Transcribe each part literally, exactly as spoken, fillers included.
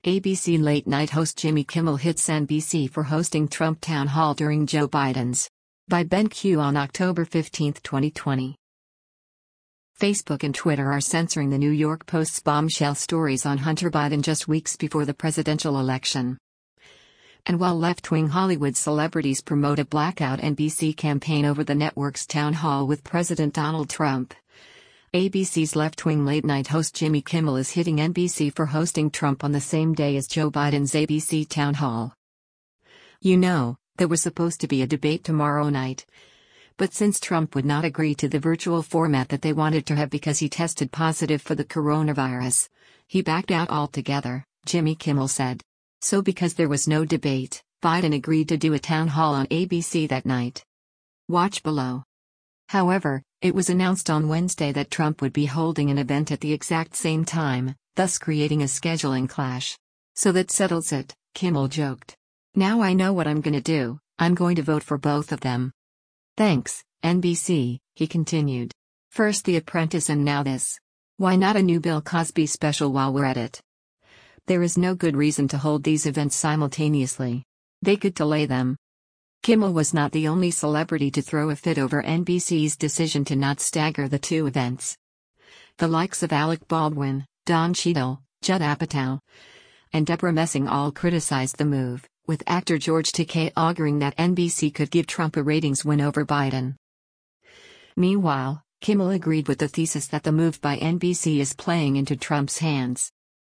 A B C late-night host Jimmy Kimmel hits N B C for hosting Trump town hall during Joe Biden's. By Ben Q on October fifteenth, twenty twenty. Facebook and Twitter are censoring the New York Post's bombshell stories on Hunter Biden just weeks before the presidential election. And while left-wing Hollywood celebrities promote a blackout N B C campaign over the network's town hall with President Donald Trump, A B C's left-wing late-night host Jimmy Kimmel is hitting N B C for hosting Trump on the same day as Joe Biden's A B C town hall. You know, there was supposed to be a debate tomorrow night. But since Trump would not agree to the virtual format that they wanted to have because he tested positive for the coronavirus, he backed out altogether, Jimmy Kimmel said. So because there was no debate, Biden agreed to do a town hall on A B C that night. Watch below. However, it was announced on Wednesday that Trump would be holding an event at the exact same time, thus creating a scheduling clash. So that settles it, Kimmel joked. Now I know what I'm gonna do, I'm going to vote for both of them. Thanks, N B C, he continued. First The Apprentice and now this. Why not a new Bill Cosby special while we're at it? There is no good reason to hold these events simultaneously. They could delay them. Kimmel was not the only celebrity to throw a fit over N B C's decision to not stagger the two events. The likes of Alec Baldwin, Don Cheadle, Judd Apatow, and Deborah Messing all criticized the move, with actor George Takei arguing that N B C could give Trump a ratings win over Biden. Meanwhile, Kimmel agreed with the thesis that the move by N B C is playing into Trump's hands.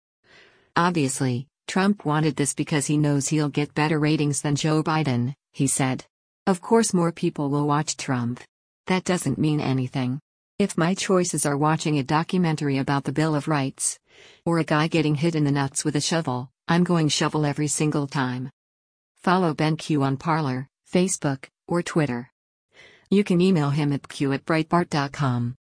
Obviously, Trump wanted this because he knows he'll get better ratings than Joe Biden, he said. Of course more people will watch Trump. That doesn't mean anything. If my choices are watching a documentary about the Bill of Rights, or a guy getting hit in the nuts with a shovel, I'm going shovel every single time. Follow Ben Q on Parler, Facebook, or Twitter. You can email him at q at breitbart dot com.